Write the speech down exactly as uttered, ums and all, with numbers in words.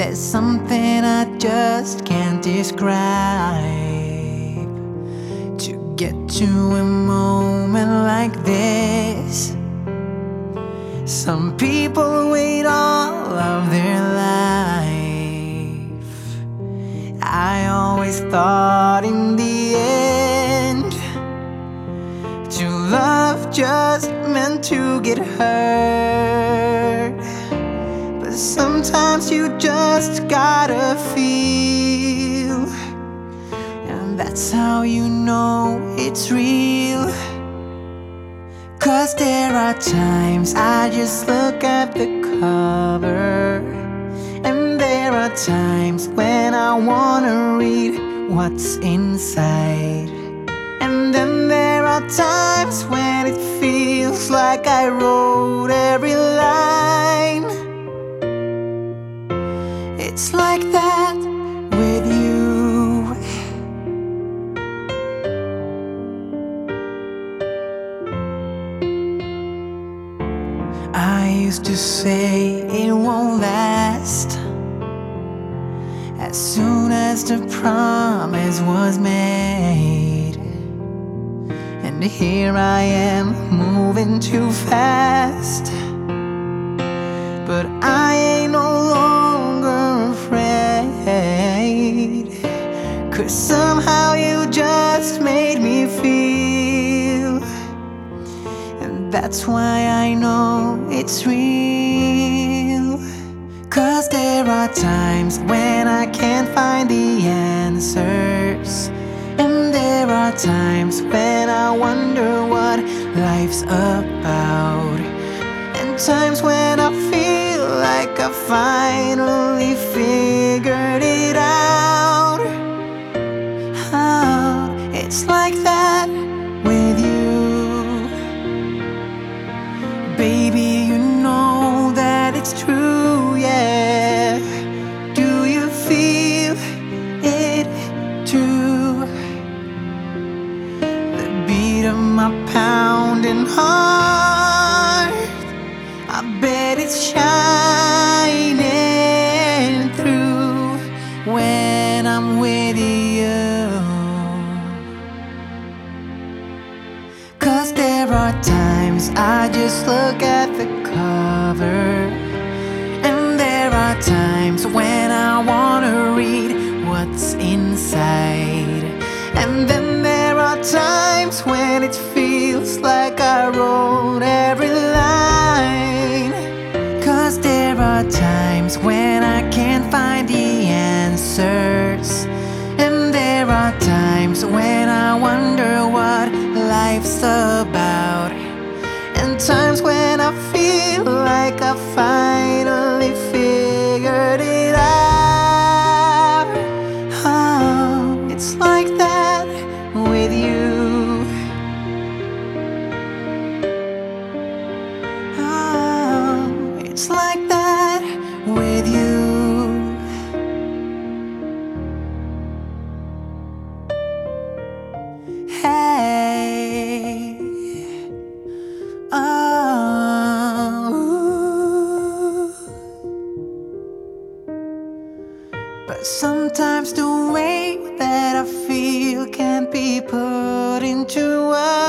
There's something I just can't describe to get to a moment like this. Some people wait all of their life. I always thought in the end to love just meant to get hurt. But sometimes you just gotta feel, and that's how you know it's real. Cause there are times I just look at the cover, and there are times when I wanna read what's inside. And then there are times when it feels like I wrote every line. It's like that with you. I used to say it won't last as soon as the promise was made. And here I am moving too fast, but I ain't no longer afraid. Cause somehow you just made me feel, and that's why I know it's real. Cause there are times when I can't find the answers, and there are times when I wonder what life's about, and times when I feel like I finally figured it out. Oh, it's like that with you. Baby, you know that it's true, yeah. Do you feel it too? The beat of my pounding heart, I bet it's shining through when I'm with you. Cause there are times I just look at the cover, and there are times when I wanna read what's inside. And then there are times when it feels like I wrote every line. Cause there are times when I can't find the answers, and there are times when I wonder what life's about, and times when I feel like I finally figured it out. Oh, it's like that with you. Oh, it's like that with you. Hey, oh, but sometimes the way that I feel can't be put into words.